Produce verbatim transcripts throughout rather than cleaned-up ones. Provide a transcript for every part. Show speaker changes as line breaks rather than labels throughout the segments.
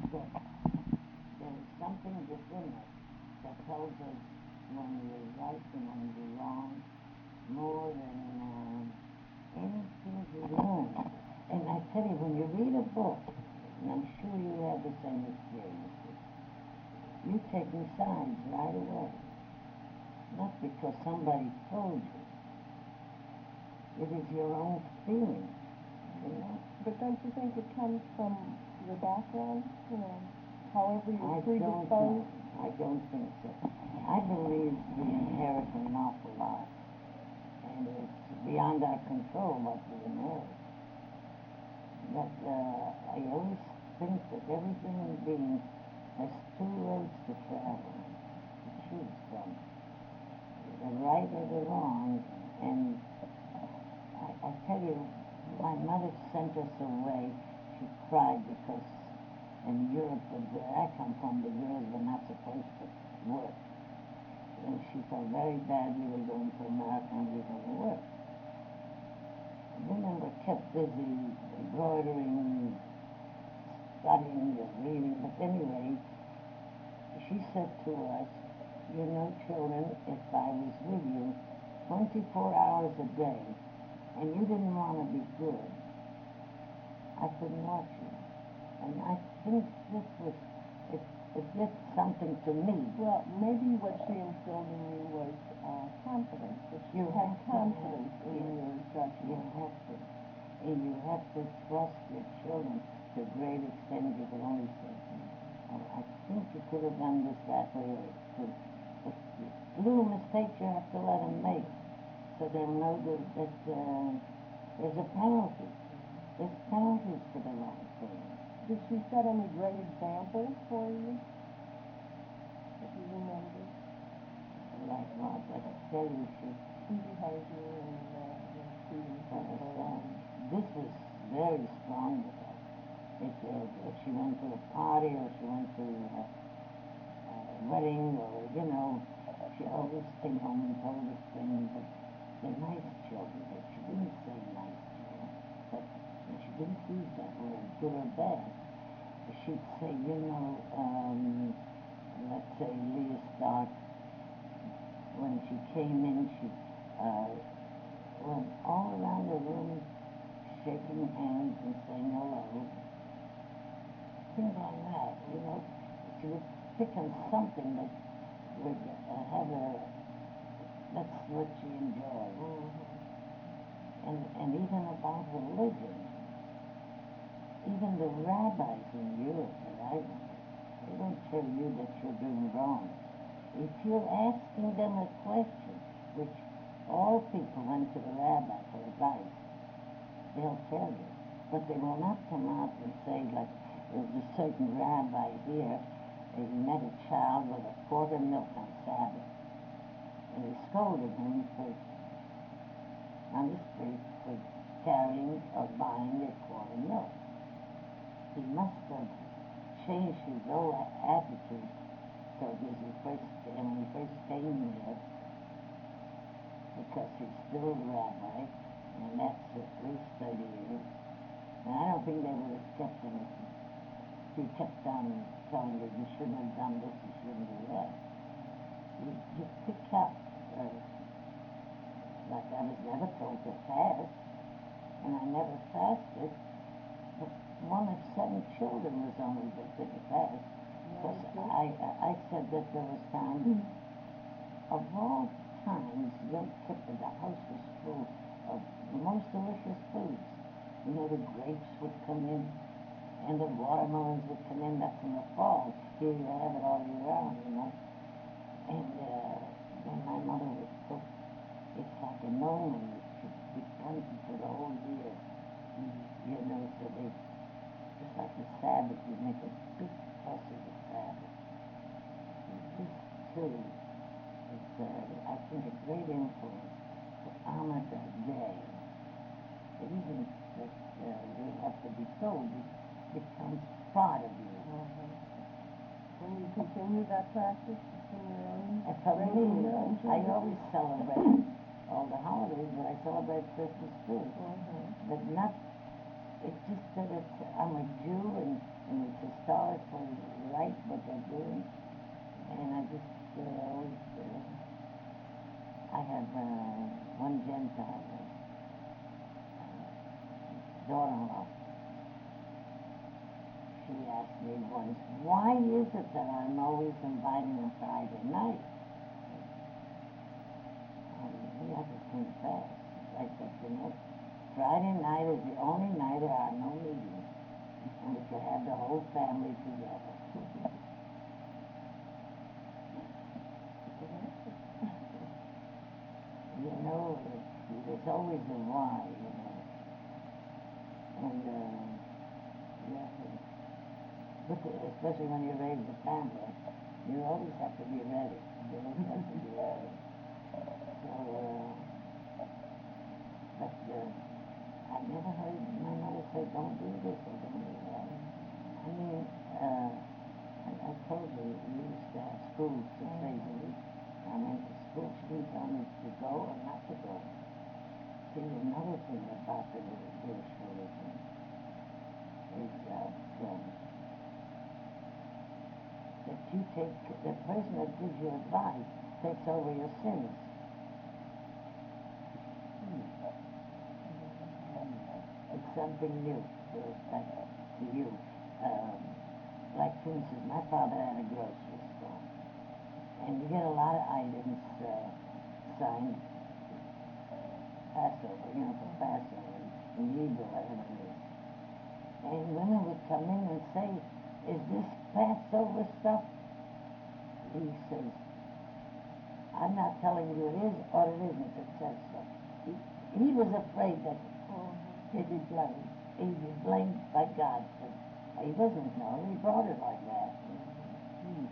that there is something within us that tells us when we're right and when we're wrong, more than um, anything we learn. And I tell you, when you read a book, and I'm sure you have the same experiences, you're taking sides right away. Not because somebody told you. It is your own feeling, you know?
But don't you think it comes from your background, you know, however you're
I don't
predisposed?
know. I don't think so. I believe we inherit an awful lot. And it's beyond our control what we inherit. But uh, I always think that every human being has two roads to travel, to choose from. The right or the wrong. And I, I tell you, my mother sent us away. She cried because in Europe, where I come from, the girls were not supposed to work. And she felt very bad we were going to America and we were going to work. Women were kept busy embroidering, studying, and reading. But anyway, she said to us, you know, children, if I was with you twenty-four hours a day and you didn't want to be good, I couldn't watch you. And I think this was, it, it did something to me.
Well, maybe what she instilled in you was uh, confidence, that you
You
had
have to
confidence
have,
in
yes.
your
You
judgment.
have to. And you have to trust your children to a great extent. You can only say, oh, I think you could have done this that way. Or could. But little mistakes you have to let them make so they'll know that, that uh, there's a penalty. There's penalties for the wrong thing.
Did she set any great examples for you that you remember?
Like what? I tell you, she,
In behavior and uh, you know, treating
uh,
people.
uh, this was very strong with her. If, uh, if she went to a party or she went to uh, a wedding or, you know, she always came home and told us things that they're nice children. But she didn't say nice children. But she didn't use that word, good or bad. She'd say, you know, um, let's say Leah Stark, when she came in, she uh, went all around the room shaking hands and saying hello. Things like that, you know. She would pick on something that would uh, have a, that's what she enjoyed. Mm-hmm. And, and even about religion. Even the rabbis in Europe that I went to, they don't tell you that you're doing wrong. If you're asking them a question, which all people went to the rabbi for advice, they'll tell you. But they will not come out and say, like, there was a certain rabbi here, and he met a child with a quart of milk on Sabbath. And he scolded him for, on the street, for carrying or buying a quart of milk. He must have changed his whole attitude toward this he first, when he first came here, because he's still a rabbi, and that's at least thirty years. And I don't think they would have kept him if he kept on telling you, you shouldn't have done this, you shouldn't do that. You, you pick up, uh, like I was never told to fast, and I never fasted. But one of seven children was only that didn't fast. Because I, I said that there was times, of all times, Yom Kippur, the house was full of the most delicious foods. You know, the grapes would come in, and the watermelons would come in. That's in the fall. Here you have it all year round, you know. And uh, then my mother would cook. It's like a gnome, and it should be plenty for the whole year. You know, so they, just like the Sabbath, you make a big fuss of the Sabbath. And this, too, is, uh, I think, a great influence to honor that day. It isn't that uh, you have to be told, it becomes part of you.
Mm-hmm. And you continue that practice in your own
And for me,
religion?
I always celebrate all the holidays, but I celebrate Christmas too.
Mm-hmm.
But not, it's just that it's, I'm a Jew, and and it's historically right what they're doing. And I just uh, always, uh, I have uh, one Gentile uh, daughter-in-law. She asked me once, why is it that I'm always inviting on Friday night? And he had to think fast. I said, you know, Friday night is the only night there are no meetings, and we could have the whole family together. You know, there's always a why, you know. And uh, you have to, but the, especially when you raise a family, you always have to be ready. You always have to be ready. So, uh, but uh, I never heard my mother say, don't do this or don't do that. I mean, uh, I, I told you, we used to have school six days a week. I went to school. She didn't tell me to go or not to go. See, another thing about the Jewish religion is that, um, that you take, the person that gives you advice takes over your sins. Hmm. It's something new, to, like, to you. Um, like, for instance, my father had a grocery store. And you get a lot of items uh, signed Passover, you know, for Passover, in Hebrew, whatever it is. And women would come in and say, is this Passover stuff? He says, I'm not telling you it is or it isn't, it says so. He, he was afraid that he'd be blamed. He'd be blamed by God. But he doesn't know. He brought it like that. Hmm.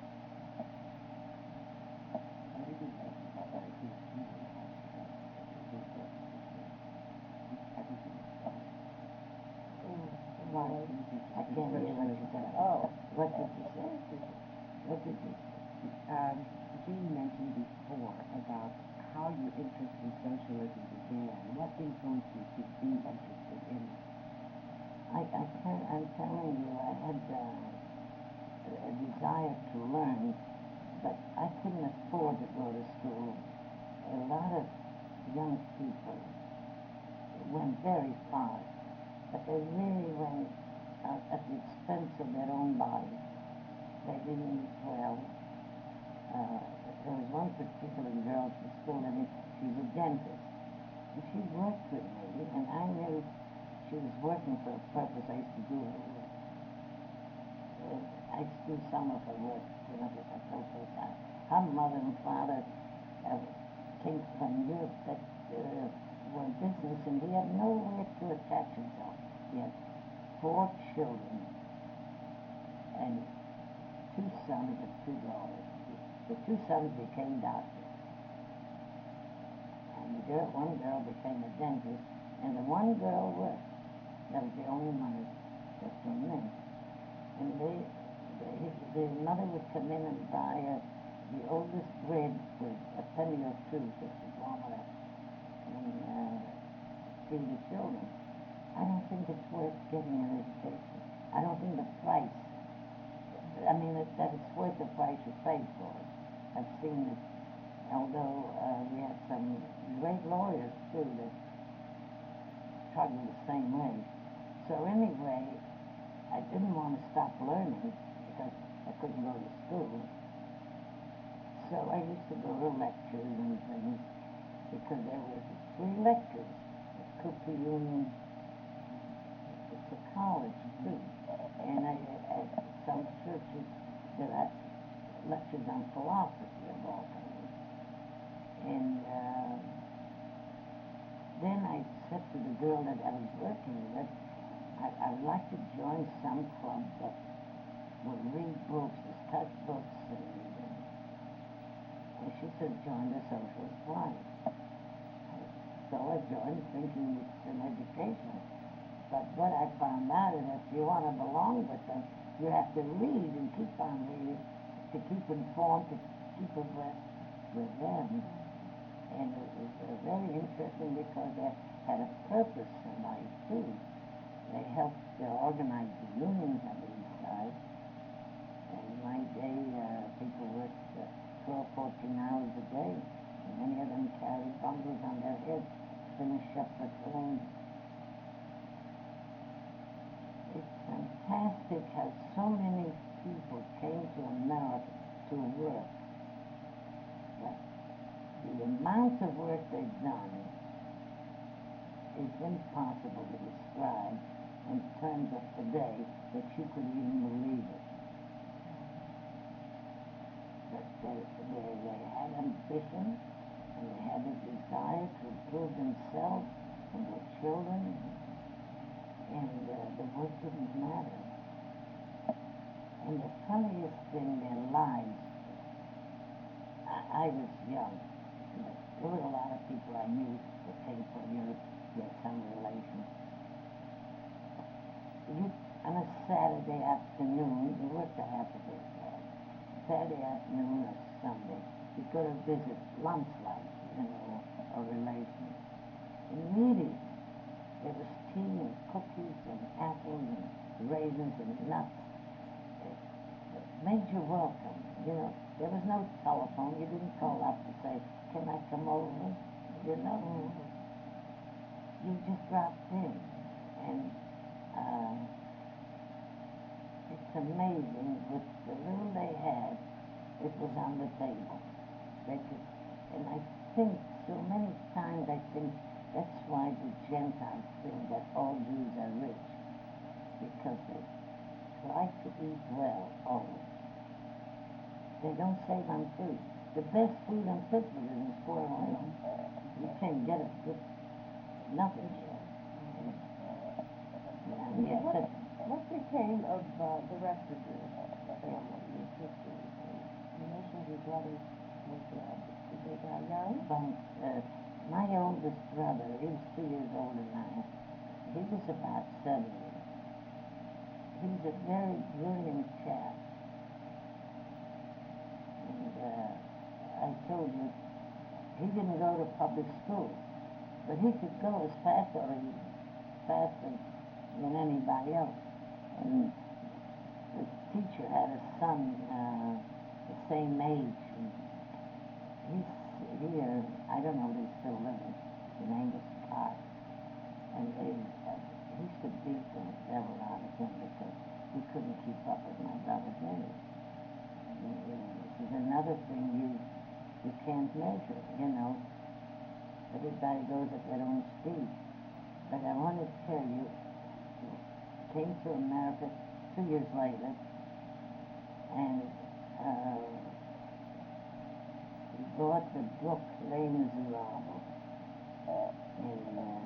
Why? I can't hear what you said. Oh. What did you say? What did you say?
Um, Jean mentioned before about how your interest in socialism began. What influenced you to be interested in it?
I, I can't, I'm telling you, I had uh, a desire to learn, but I couldn't afford to go to school. A lot of young people went very far, but they really went uh, at the expense of their own body. They didn't eat well. Uh, there was one particular girl from school, and she's a dentist. And she worked with me, and I knew she was working for a purpose. I used to do her work. Uh, I used to do some of her work, you know, because I told her that her mother and father uh, came from Europe that uh, were business, and he had nowhere to attach himself. He had four children and two sons and two daughters. The two sons became doctors, and the girl, one girl became a dentist, and the one girl worked. That was the only money that came in. And they, they the mother would come in and buy uh, the oldest bread for a penny or two just to warm it up and uh, feed the children. I don't think it's worth getting an education. I don't think the price, I mean, that, that it's worth the price you pay for it. I've seen it, although uh, we have some great lawyers, too, that struggle the same way. So anyway, I didn't want to stop learning because I couldn't go to school. So I used to go to lectures and things because there were free lectures at Cooper Union. It's a college, too. And I, at some churches, there are lectures on philosophy of all kinds. And uh, then I said to the girl that I was working with, I, I would like to join some club that would read books, discuss books, and, and she said, join the Socialist Party. So I joined thinking it's an education. But what I found out is if you want to belong with them, you have to read and keep on reading to keep informed, to keep abreast with them. And it was uh, very interesting because they had a purpose in life, too. They helped uh, organize the unions and the my day, uh, people worked uh, twelve, fourteen hours a day. And many of them carried bundles on their heads, finish up at home. It's fantastic how so many people came to America to work. But the amount of work they've done is impossible to describe in terms of today that you could even believe it. But they, they, they had ambition and they had a desire to improve themselves and their children, and uh, the work didn't matter. And the funniest thing, their lives, I, I was young, but there were a lot of people I knew that came from Europe, who had some relations. You, on a Saturday afternoon, you worked a half a day, right? Saturday afternoon or Sunday, you go to visit lunch like, you know, or relations. Immediately, there was tea and cookies and apples and raisins and nuts. It, it made you welcome, you know. There was no telephone. You didn't call up to say, can I come over? You know, you just dropped in. And uh, it's amazing, with the little they had, it was on the table. They could, and I think so many times I think that's why the Gentiles think that all Jews are rich, because they try to eat well always. They don't save on food. The best food in Pittsburgh is in Fort Wayne. You can't get it for nothing here. And yes,
What,
it,
what became of uh, the rest of your family, your sisters? You mentioned your brothers were dead. Did they die young?
but, uh, my oldest brother, he was two years older than I. He was about seventy. He was a very brilliant chap. And uh, I told you, he didn't go to public school, but he could go as fast or as fast as than anybody else. And the teacher had a son uh, the same age. And he's here, I don't know if he's still living. His name was Clark. And they, uh, he used to beat the devil out of him because he couldn't keep up with my brother's age. And, uh, this is another thing you you can't measure, you know. Everybody goes at their own speed. But I want to tell you, he came to America two years later, and uh, he bought the book Les Miserables in, uh,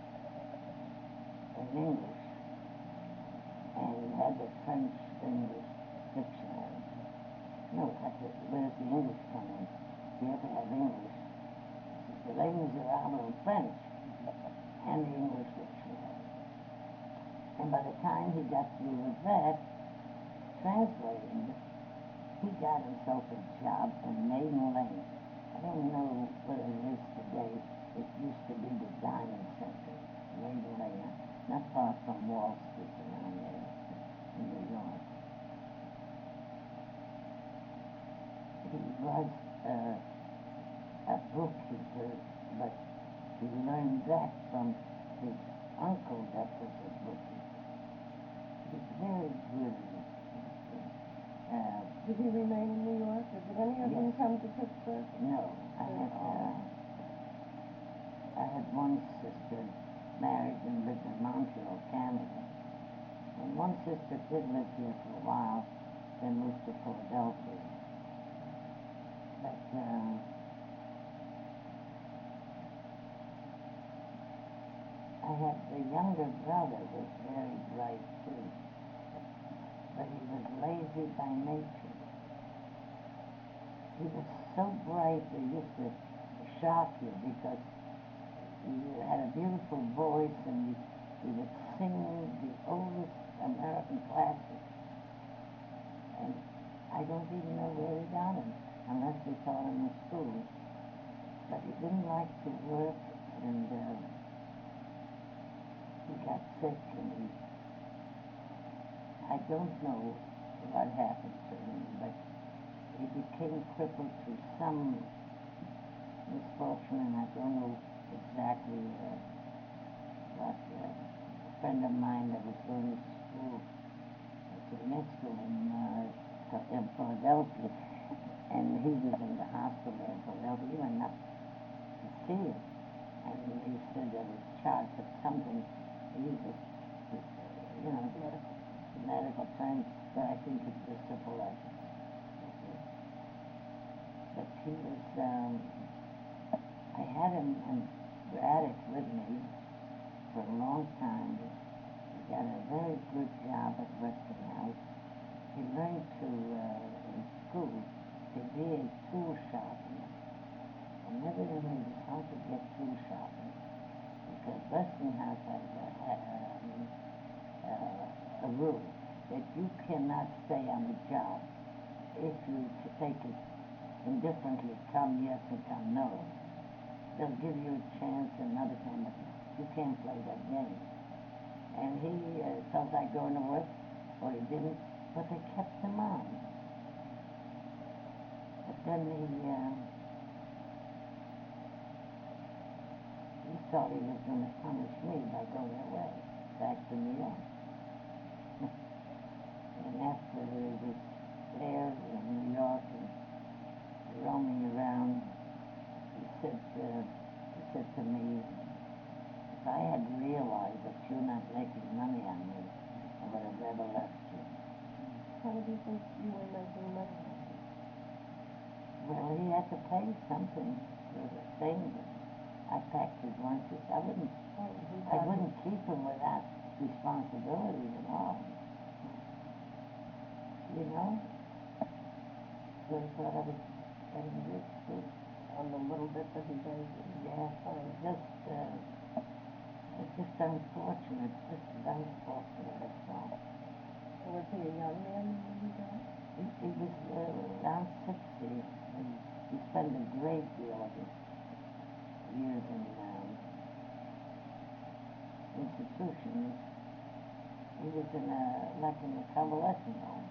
in English, and he had the French-English dictionary. No, that's it. Where's the English come in? You have to have English. The Les Miserables in French, and the English dictionary. And by the time he got through with that, translating it, he got himself a job in Maiden Lane. I don't know what it is today. It used to be the Diamond Center, Maiden Lane, not far from Wall Street around there in New York. He was uh, a bookkeeper, but he learned that from his uncle that was a bookkeeper. He's very brilliant. Uh,
Did he remain in New York, or did any of them
Yes.
come to Pittsburgh?
no, I had uh, I had one sister married and lived in Montreal, Canada, and one sister did live here for a while, then moved to Philadelphia. But uh, I had the younger brother was very bright too, but he was lazy by nature. He was so bright they used to shock you because he had a beautiful voice and he, he would sing the oldest American classics. And I don't even know where he got them, unless they taught him in school. But he didn't like to work, and uh, he got sick, and he, I don't know what happened to him, but he became crippled through some misfortune, and I don't know exactly uh, what. Uh, a friend of mine that was going to school, to med school in, uh, in Philadelphia, and he was in the hospital in Philadelphia. He went up to see him, and he said there was charged for something. He was, you know, medical, medical terms, but I think it's just syphilis. Okay. But he was, um, I had him in Braddock with me for a long time. He got a very good job at Westinghouse. He learned to, uh, in school, to be a tool sharpener. And evidently it was hard to get tool sharpeners because Westinghouse has a, um, uh, a rule that you cannot stay on the job if you to take it indifferently, come yes and come no. They'll give you a chance another time, but you can't play that game. And he uh, felt like going to work, or he didn't, but they kept him on. But then he, uh, he thought he was going to punish me by going away, back to New York. And after he was there in New York and roaming around, he said, uh, he said to me, if I had realized that you're not making money on me, I would have never left you.
How did you think you were making money on him?
Well, he had to pay something for the thing. I packed his lunches. I wouldn't,
Oh,
I wouldn't keep him without responsibilities and all. You know? So I thought I was getting rich too.
On the little bit that he gave you?
Yeah, so it just, uh, it's just unfortunate, just unfortunate, that's all.
Was he a young man when he died?
He, he was uh, around sixty, and he spent a great deal of his years in um, institutions. He was in a, like in a convalescent home.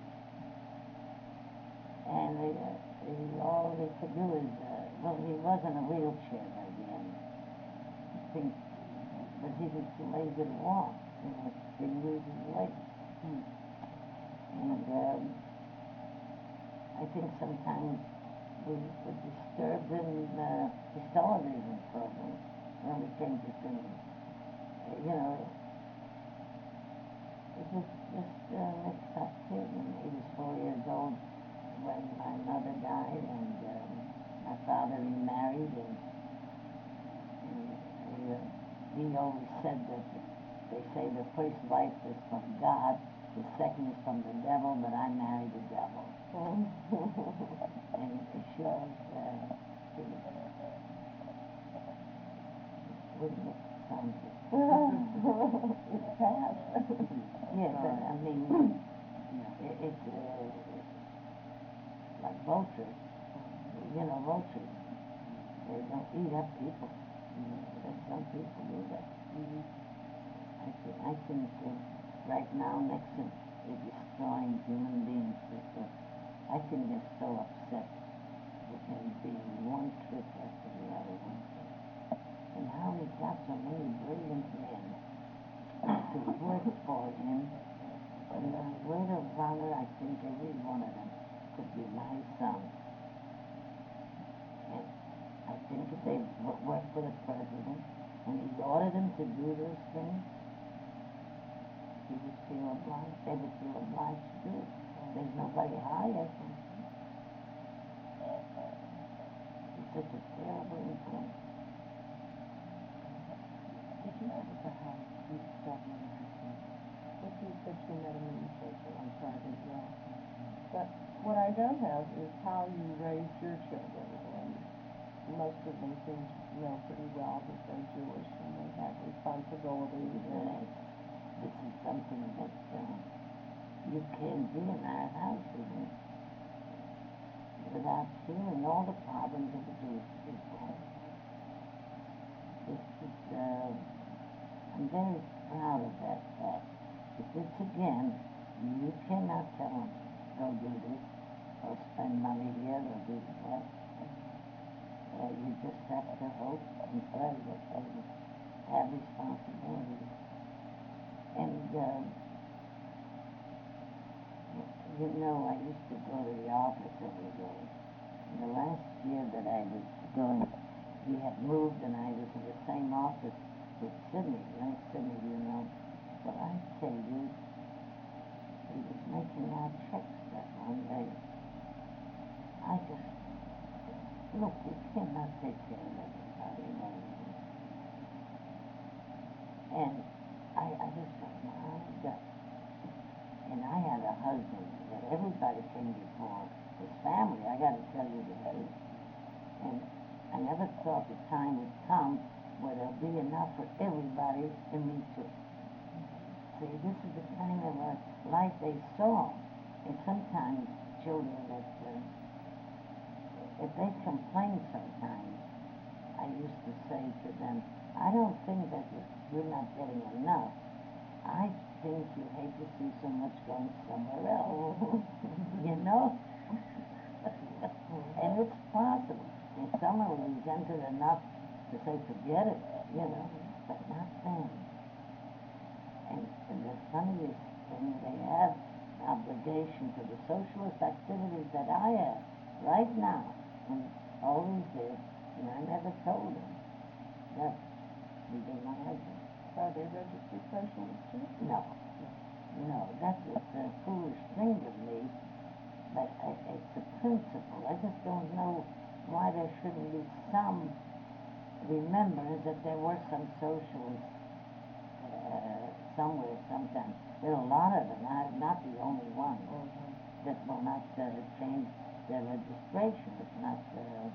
And they, uh, he, all they could do is, uh, well, he was in a wheelchair by the end. I think, but he was too lazy to walk. You know, didn't use his legs.
Mm.
And um, I think sometimes we were disturbed in uh, his television program when we came to see him. Uh, you know, it was just a mixed up kid. And he was four years old when my mother died, and um, my father remarried, and, and he, uh, he always said that they say the first life is from God, the second is from the devil, but I married the devil. And she was, uh, she was, wouldn't it sound good?
It's past.
Yeah, but I mean,
Yeah.
it, it uh, like vultures, you know, vultures, they don't eat up people. But some people do that.
Mm-hmm.
I think, I think uh, right now Nixon is destroying human beings. Because I think they're so upset with him being one trick after the other, one trick. And how he got so many brilliant men to work for him. And the word of honor, I think every one of them could be my son. And I think if they w- worked for the president and he ordered them to do those things, he would feel obliged, they would feel obliged to do it. There's nobody higher than him. He's such a terrible influence.
Did you happen to have Miss Feldman or her son?
Well, she said she met him in the church.
I'm sorry,
as well. But what I don't have is how you raised your children. And most of them seem to know pretty well that they're Jewish and they have responsibilities.
Right. This is something that uh, you can't be in our houses and without hearing all the problems of the Jewish people. It's just, uh, I'm very proud of that fact. If it's again, You cannot tell them, go do this, or spend money here, or do that. Uh, you just have to hope and pray that they have responsibility. And, uh, you know, I used to go to the office every day. And the last year that I was going, we had moved and I was in the same office with Sidney. You know, Sidney, you know. Well, I tell you, he was making out checks that one day. I just, look, you cannot take care of everybody and everything. And I, I just thought, my God. And I had a husband that everybody came before his family. I got to tell you the truth. And I never thought the time would come where there'll be enough for everybody and me too. See, this is the kind of a life they saw. And sometimes children that, uh, if they complain sometimes, I used to say to them, I don't think that you're not getting enough. I think you hate to see so much going somewhere else, you know? And it's possible. And some are resented enough to say, forget it, you know, but not them. And, and the funniest thing, they have obligation to the socialist activities that I have right now, and always did, and I never told them. Never. We did not like them.
Are they registered socialists too?
No. No, that was a foolish thing to me, but I, it's a principle. I just don't know why there shouldn't be some remembrance that there were some socialists uh, somewhere, sometime. There are a lot of them. I'm not the only one
Mm-hmm.
that will not uh, change their registration. It's not, uh,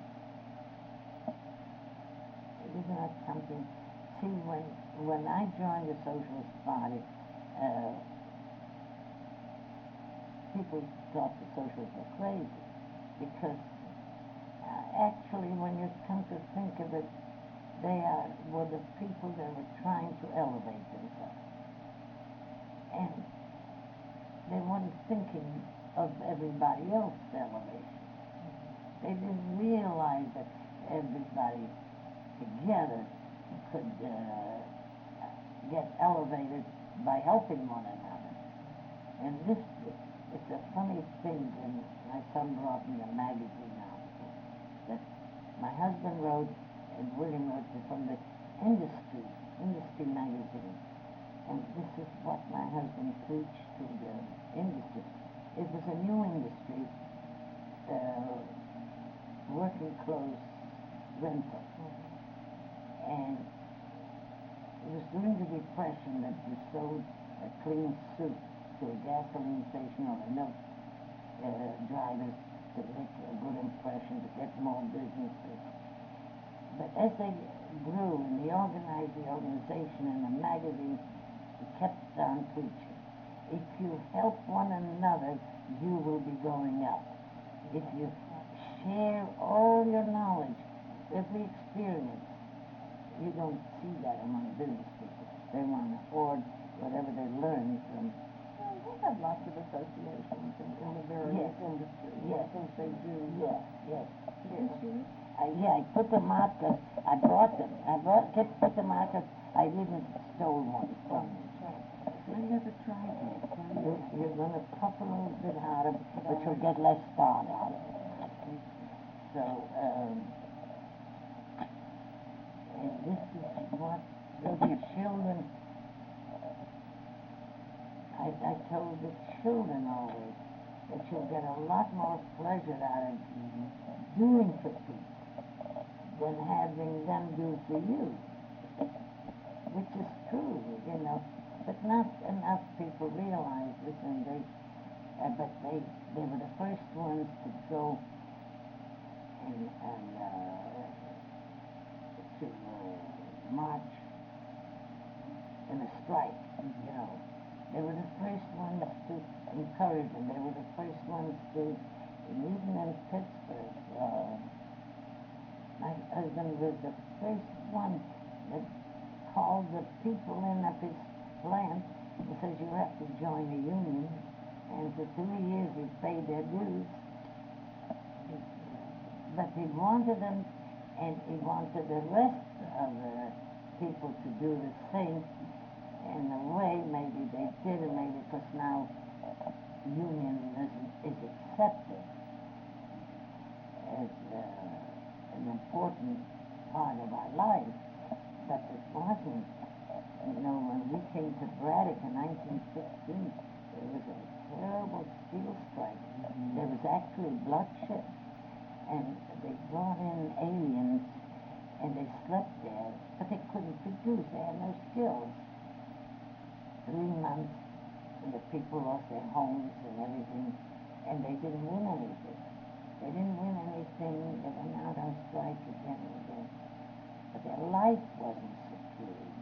it is not something. See, when when I joined the Socialist Party, uh, people thought the socialists were crazy because uh, actually, when you come to think of it, they are were the people that were trying to elevate themselves, and they weren't thinking of everybody else's elevation. They didn't realize that everybody together could uh, get elevated by helping one another. And this, it's a funny thing, and my son brought me a magazine article that my husband wrote and William wrote from the industry, industry magazine. And this is what my husband preached to the industry. It was a new industry, uh, working clothes rental. And it was during the Depression that you sold a clean suit to a gasoline station or a milk uh, drivers to make a good impression, to get more businesses. But as they grew and they organized the organization and the magazine, it kept on preaching. If you help one another, you will be going up. If you share all your knowledge, every experience, you don't see that among business people. They want to hoard whatever they learn from.
Well, we have lots of associations in, in the various
Yes.
industries.
Yes.
I think they do.
Yes, yes.
Didn't you?
I, yeah, I put them out, uh, I bought them. I bought, kept put them out, 'cause I didn't stole one from them.
I never tried that. Tell me
You're,
that.
you're going to puff a little bit out of it, but you'll get less thought out of it. So, um, and this is what the children, I, I told the children always that you'll get a lot more pleasure out of doing for people than having them do for you, which is true, you know. But not enough people realize this, and they, uh, but they, they were the first ones to go and, and uh, to uh, march in a strike, you know. They were the first ones to encourage them. They were the first ones to, and even in Pittsburgh, uh, my husband was the first one that called the people in of his plant and says, you have to join the union. And for two years he paid their dues. But he wanted them, and he wanted the rest of the people to do the same. In a way, maybe they did, and maybe because now unionism is accepted as uh, an important part of our life, but it wasn't. You know, when we came to Braddock in nineteen sixteen, there was a terrible steel strike. Mm-hmm. There was actually bloodshed. And they brought in aliens, and they slept there, but they couldn't produce. They had no skills. Three months, and the people lost their homes and everything, and they didn't win anything. They didn't win anything. They went out on strike again and again. But their life wasn't secure.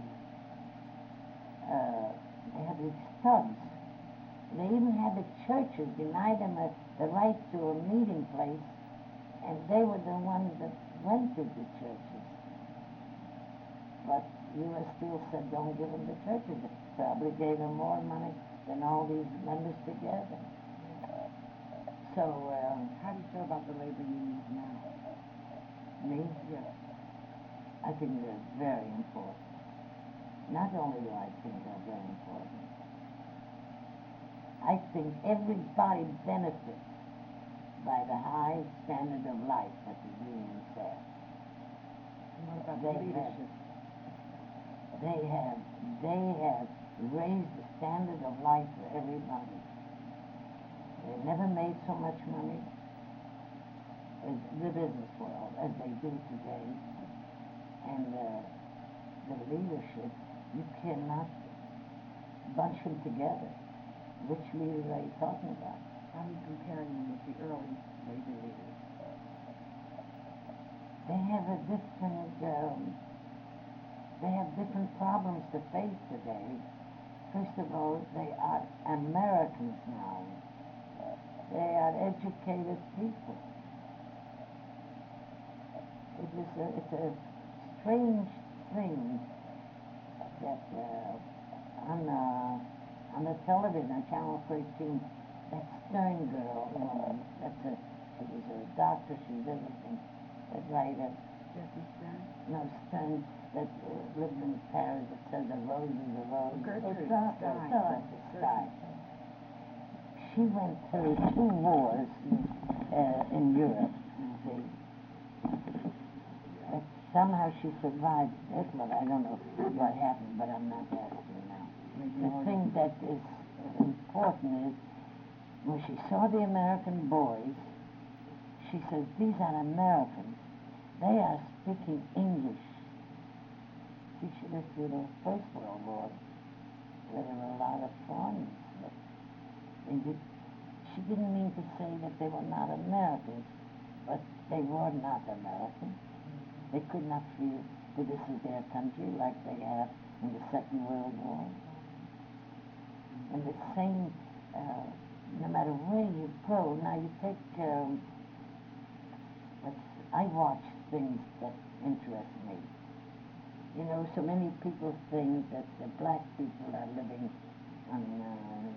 Uh, they had these stubs. They even had the churches deny them a, the right to a meeting place. And they were the ones that went to the churches. But U S Steel said, don't give them the churches. It probably gave them more money than all these members together. So, uh,
how do you feel about the labor unions now?
Me?
Yes.
I think they're very important. Not only do I think they're very important, I think everybody benefits by the high standard of life that the unions have.
And what about
they
the leadership?
Have, they have they have raised the standard of life for everybody. They never made so much money in the business world as they do today. And uh, the leadership, you cannot bunch them together. Which leaders are you talking about?
I'm comparing them with the early labor leaders.
They have a different, um, they have different problems to face today. First of all, they are Americans now. They are educated people. It is a, it's a strange thing that uh, on, uh, on the television, on Channel thirteen, that Stern girl woman, that's a, she was a doctor, she was everything, that writer.
Jessie Stern?
No, Stern, that uh, lived in Paris, that said the rose is a rose.
Gertrude
It's
Stein.
Stein. She went through two wars uh, in Europe, you see. But somehow she survived this one. I don't know what happened, but I'm not asking now. The thing that is important is when she saw the American boys, she says, these are Americans. They are speaking English. See, she lived through the First World War, where there were a lot of foreigners. But they did, she didn't mean to say that they were not Americans, but they were not Americans. They could not feel that this is their country like they have in the Second World War. And the same, uh, no matter where you go, now you take, um, let's, I watch things that interest me. You know, so many people think that the black people are living on, uh,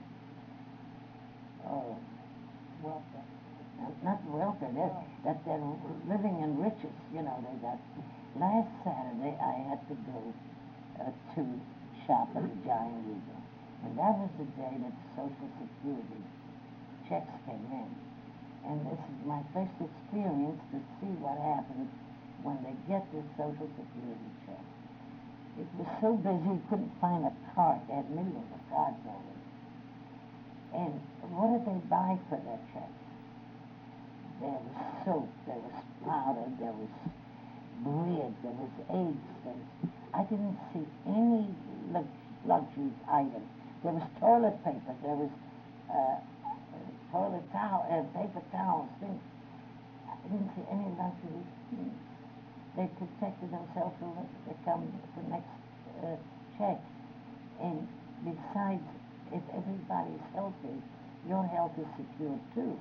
oh, welfare. Not welfare, they're, that they're living in riches. You know, they got. Last Saturday, I had to go uh, to shop at the Giant Eagle. And that was the day that the Social Security checks came in. And this is my first experience to see what happens when they get this Social Security check. It was so busy you couldn't find a cart. They had millions of cards on it. And what did they buy for their checks? There was soap, there was powder, there was bread, there was eggs. There was, I didn't see any lux- luxury items. There was toilet paper, there was uh, toilet towel, uh, paper towels, things. I didn't see any luxury things. They protected themselves till they come the next uh, check. And besides, if everybody's healthy, your health is secure too.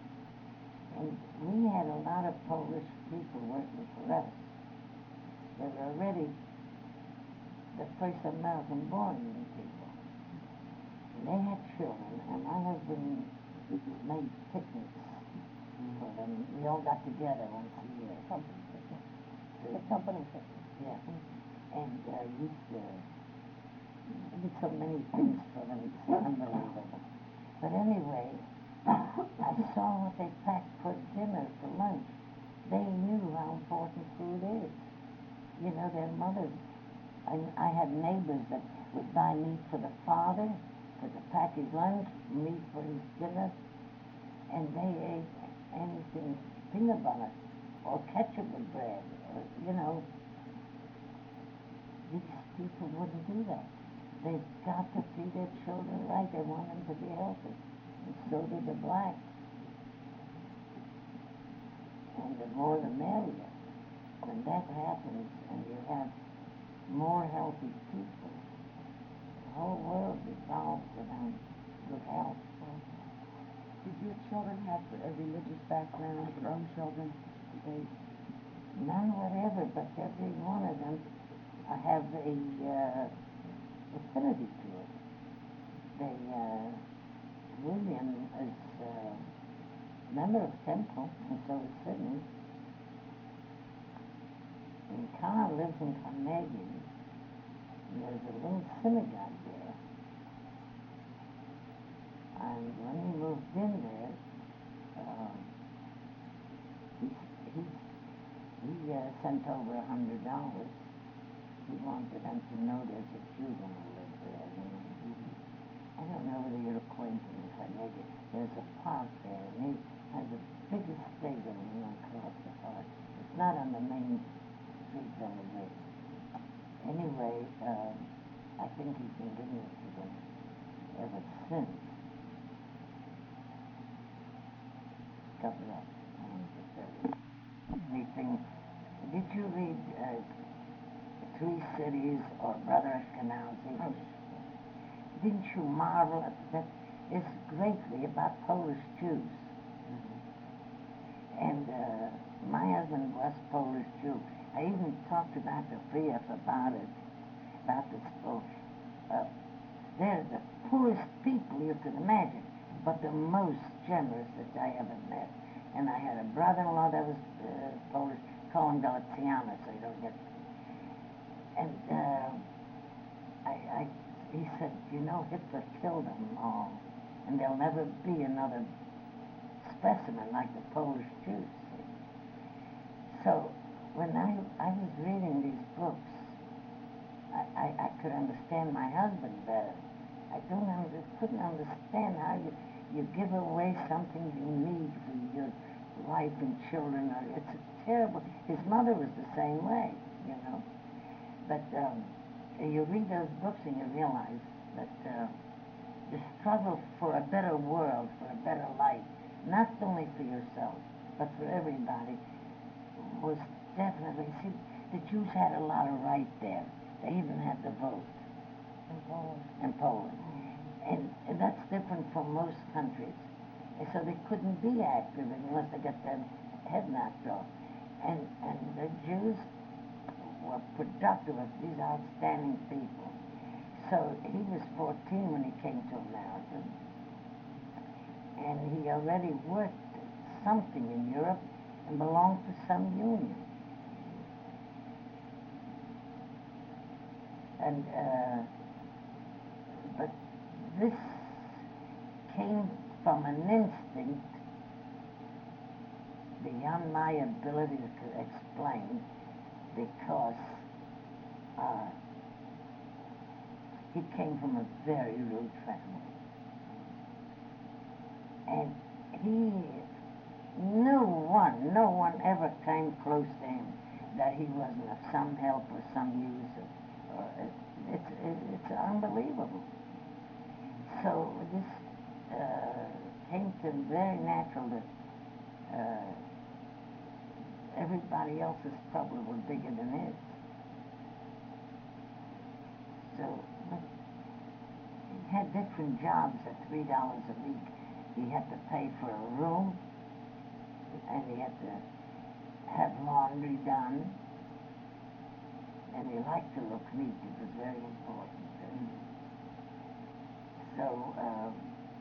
And we had a lot of Polish people working for us. They were already the first American-born people. And they had children, and my husband made picnics for them. We all got together once a year.
Company picnic. The company picnic.
Yeah. And uh, used to did so many things for them. It's unbelievable. But anyway, I saw what they packed for dinner, for lunch. They knew how important food is. You know, their mothers. I, I had neighbors that would buy meat for the father, for the pack his lunch, meat for his dinner, and they ate anything, peanut butter, or ketchup with bread, or, you know. These people wouldn't do that. They've got to feed their children right. They want them to be healthy. And so do the blacks. And the more the merrier. When that happens and you have more healthy people, the whole world revolves around good health.
Did your children have a religious background, your own children? Did they?
None whatever, but every one of them uh, have a uh, affinity to it. They, uh, William is a uh, member of Temple, and so is Sidney. And Carl lives in Carnegie, and there's a little synagogue there. And when he moved in there, uh, he, he, he uh, sent over a hundred dollars. He wanted them to know there's a Jew going to live there, you know. Mm-hmm. I don't know whether you're acquainted with Carnegie. There's a park there, and he has the biggest stadium across the park. It's not on the main street on the way. Anyway, uh, I think he's been giving it to them ever since. Cover up. I want to tell you. Anything? Did you read uh, Three Cities or Brother Ashkenazi?
Oh.
Didn't you marvel at that? It's greatly about Polish Jews.
Mm-hmm.
And uh, my husband was Polish Jew. I even talked to Doctor Frief about it, about this book. Uh, they're the poorest people you could imagine, but the most generous that I ever met. And I had a brother-in-law that was uh, Polish, Cohen Galiciano, so you don't get. And uh, I, I, he said, you know, Hitler killed them all, and there'll never be another specimen like the Polish Jews. So when I, I was reading these books, I, I, I could understand my husband better. I don't under, couldn't understand how you, you give away something you need for your wife and children. It's a terrible. His mother was the same way, you know. But um, you read those books and you realize that uh, the struggle for a better world, for a better life, not only for yourself, but for everybody, was definitely, see, the Jews had a lot of right there. They even had the vote.
In Poland.
In Poland. And, and that's different from most countries. And so they couldn't be active unless they got their head knocked off. And, and the Jews were productive of these outstanding people. So he was fourteen when he came to America. And he already worked something in Europe and belonged to some union. And, uh, but this came from an instinct beyond my ability to explain, because uh, he came from a very rude family. And he, no one, no one ever came close to him that he wasn't of some help or some use. Or, or it, it's, it, it's unbelievable. So this uh, came to him very natural that uh, everybody else's troubles were bigger than his. So but he had different jobs at three dollars a week. He had to pay for a room, and he had to have laundry done, and he liked to look neat. It was very important to him. So so um,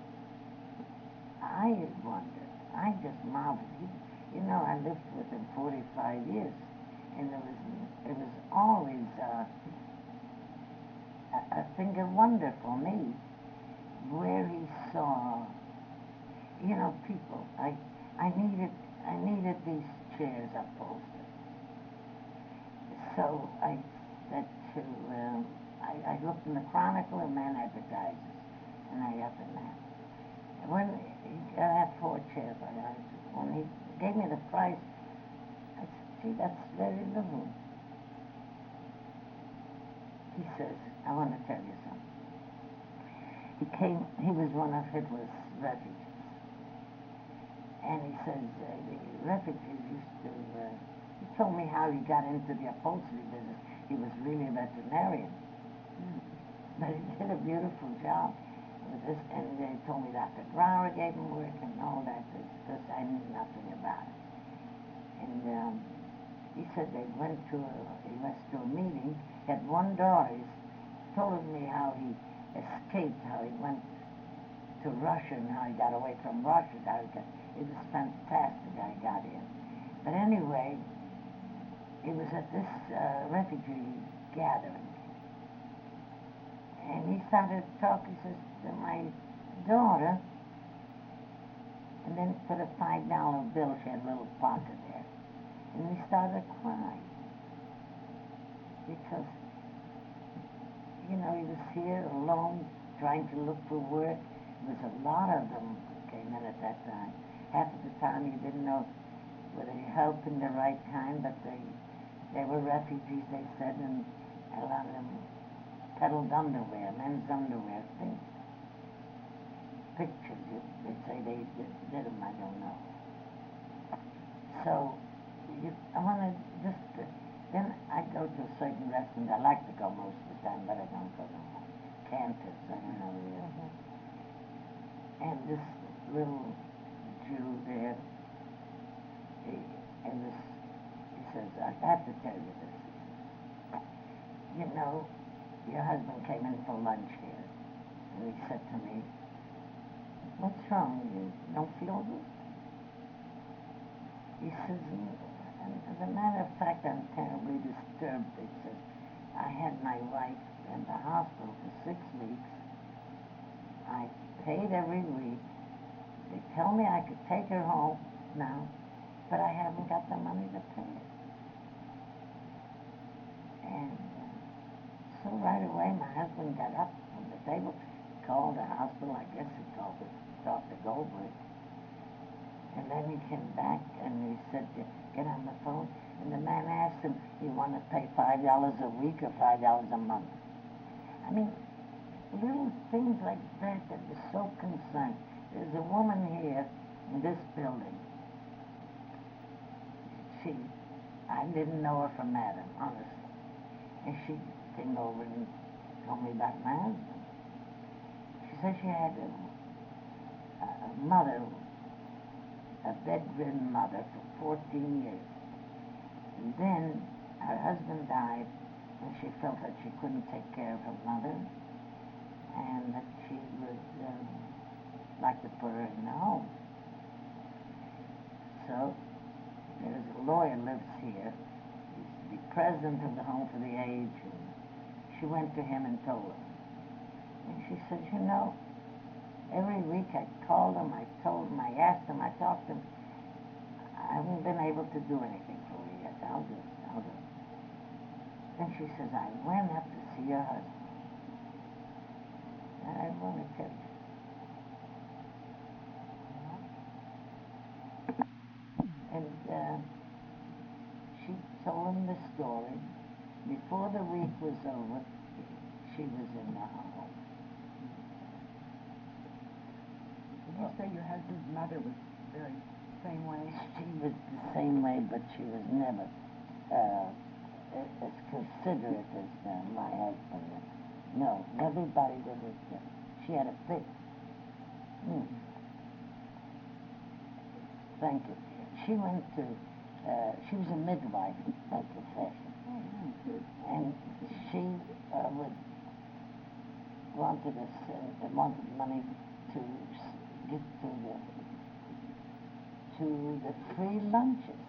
I wondered, I just marveled. You, you know, I lived with him forty-five years, and it was, it was always uh, a, a thing of wonder for me where he saw, you know, people. I, I needed, I needed these chairs upholstered. So I said to, um, I, I looked in the Chronicle and Man Advertises, and I got them there. When he I had four chairs, I had, when he gave me the price, I said, gee, that's very little. He says, I want to tell you something. He came, he was one of Hitler's refugees. And he says, uh, the refugees used to, uh, he told me how he got into the upholstery business. He was really a veterinarian. Mm. But he did a beautiful job with this, and they told me Doctor Brower gave him work and all that, because I knew nothing about it. And um, he said they went to a, he went to a meeting, he had one daughter. He told me how he escaped, how he went to Russia and how he got away from Russia. How he got, it was fantastic how he got in. But anyway, he was at this uh, refugee gathering. And he started talking, he says, to my daughter, and then put a five dollar bill, she had a little pocket there. And he started crying. Because, you know, he was here alone, trying to look for work. There was a lot of them came in at that time. Half of the time you didn't know whether you helped in the right time, but they, they were refugees, they said, and a lot of them peddled underwear, men's underwear, things. Pictures, they say they did, did them, I don't know. So, you, I want to just, uh, then I go to a certain restaurant. I like to go most of the time, but I don't go to Cantor's, I don't know. Mm-hmm. And this little Jew there, he, and this, he says, I have to tell you this. You know, your husband came in for lunch here, and he said to me, what's wrong? You don't feel good? He says, and as a matter of fact, I'm terribly disturbed. He says, I had my wife in the hospital for six weeks. I paid every week. They tell me I could take her home now, but I haven't got the money to pay it. And so right away, my husband got up from the table, called the hospital. I guess he called it, talked to Goldberg. And then he came back and he said, get on the phone. And the man asked him, you want to pay five dollars a week or five dollars a month? I mean, little things like that that were so concerned. There's a woman here in this building. She, I didn't know her from Adam, honestly. And she came over and told me about my husband. She said she had a, a mother, a bedridden mother for fourteen years. And then her husband died, and she felt that she couldn't take care of her mother, and that she would um, like to put her in the home. So there's a lawyer lives here. He's the president of the Home for the Aged. And she went to him and told him. And she said, you know, every week I called him, I told him, I asked him, I talked to him. I haven't been able to do anything for you yet. I'll do it. I'll do it. Then she says, I went up to see your husband. And I want to tell you. And uh, she told him the story. Before the week was over, she was in the home.
Did you say your husband's mother was very same way?
She was the same way, but she was never uh, as considerate as uh, my husband. No, everybody did it. Uh, she had a fit. Hmm. Thank you. She went to, uh, she was a midwife by profession. Mm-hmm. And she uh, would wanted us, uh, they wanted money to s- give to the to the free lunches.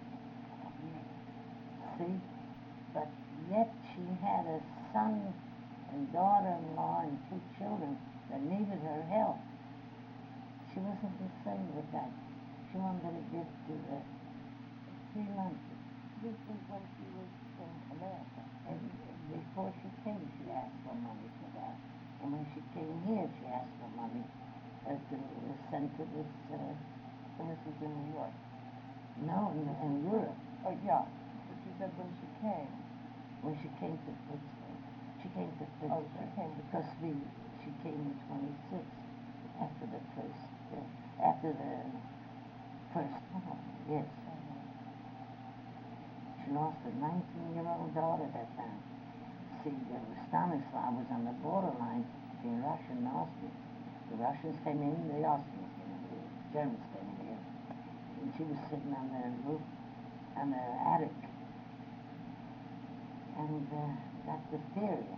See, but yet she had a son and daughter-in-law and two children that needed her help. She wasn't concerned with that. She wanted to give to the free lunches.
This was when she was in America.
And before she came, she asked for money for that. And when she came here, she asked for money uh, to uh, send to this, uh,
And this was in New York.
no, in, in Europe.
Oh, yeah. But she said when she came.
When she came to Pittsburgh. She came to Pittsburgh.
Oh, she came to
because we, she came in twenty-six after the first, uh, after the first war, yes. She lost a nineteen-year-old daughter that time. See, there was Stanislav was on the borderline between Russia and Austria. The Russians came in, the Austrians came in, the Germans came in here. And she was sitting on the roof, on the attic, and uh, got diphtheria.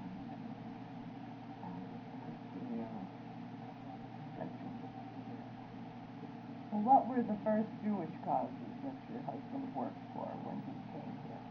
nineteen-year-old.
Well, what were the first Jewish causes that your husband worked for when he came here?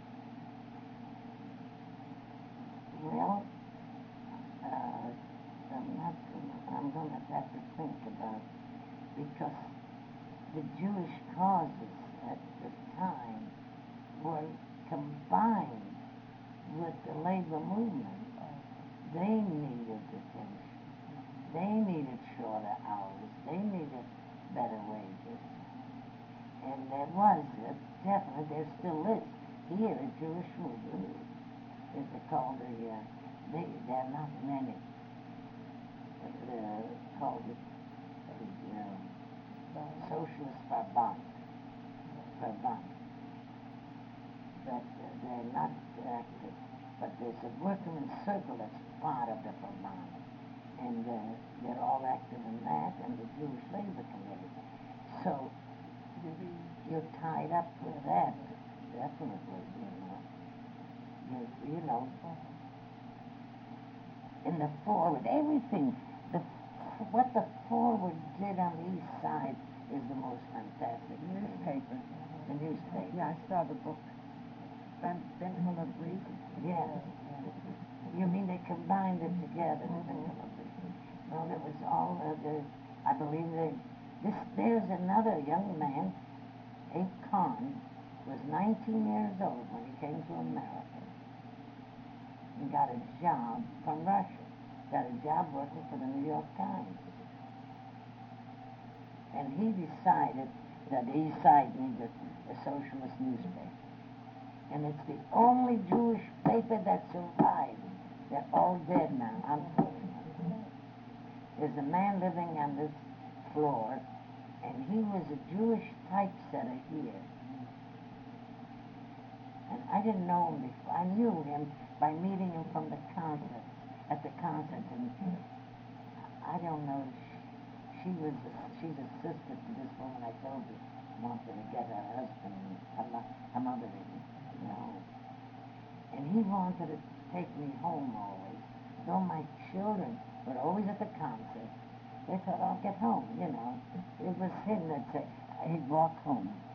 Well, uh, I'm not gonna, I'm gonna have to think about it, because the Jewish causes at the time were combined with the labor movement. They needed attention. They needed shorter hours. They needed better wages. And there was a definite, there still is here a Jewish movement. Is it called the, uh, they, there are not many. They're called the, the uh, Socialist Verband. Verband. But uh, they're not active. But there's a workmen's circle that's part of the Verband. And uh, they're all active in that, and the Jewish Labor Committee. So you're tied up with that, definitely, you know. You, you know, in the forward, everything, the, what the forward did on the east side is the most fantastic.
Newspaper.
The newspaper.
Yeah, I saw the book. Ben, Ben Hiller Brief.
Yes. You mean they combined it together? Mm-hmm. Well, it was all, uh, the, I believe they, this, there's another young man, Abe Kahn, was nineteen years old when he came to America and got a job from Russia, got a job working for the New York Times. And he decided that the East Side needed a socialist newspaper. And it's the only Jewish paper that survived. They're all dead now, unfortunately. There's a man living on this floor, and he was a Jewish typesetter here. And I didn't know him before. I knew him by meeting him from the concert, at the concert. And I don't know, she, she was, a, she's a sister to this woman I told you wanted to get her husband, her, mo- her mother in, you know. And he wanted to take me home always. Though my children were always at the concert, they thought I'll get home, you know. It was him that said, he'd walk home.